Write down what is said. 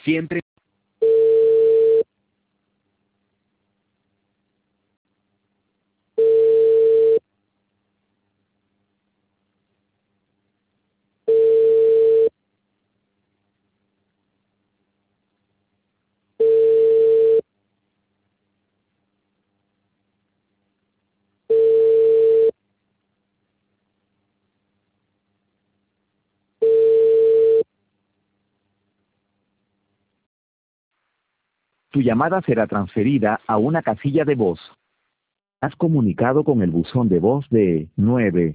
Siempre. Tu llamada será transferida a una casilla de voz. Has comunicado con el buzón de voz de 9.